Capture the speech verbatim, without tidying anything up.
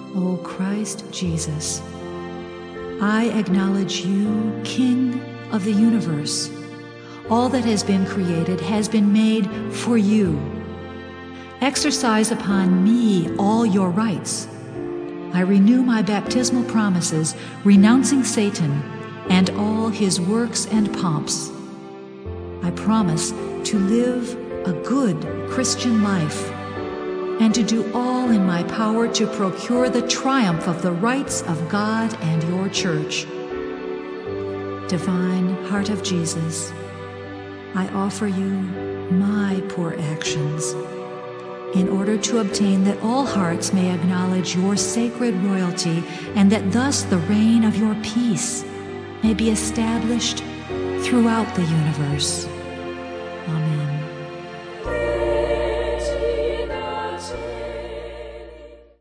O Christ Jesus, I acknowledge you, King of the universe. All that has been created has been made for you. Exercise upon me all your rights. I renew my baptismal promises, renouncing Satan and all his works and pomps. I promise to live a good Christian life and to do all in my power to procure the triumph of the rights of God and your church. Divine Heart of Jesus, I offer you my poor actions in order to obtain that all hearts may acknowledge your sacred royalty, and that thus the reign of your peace may be established throughout the universe.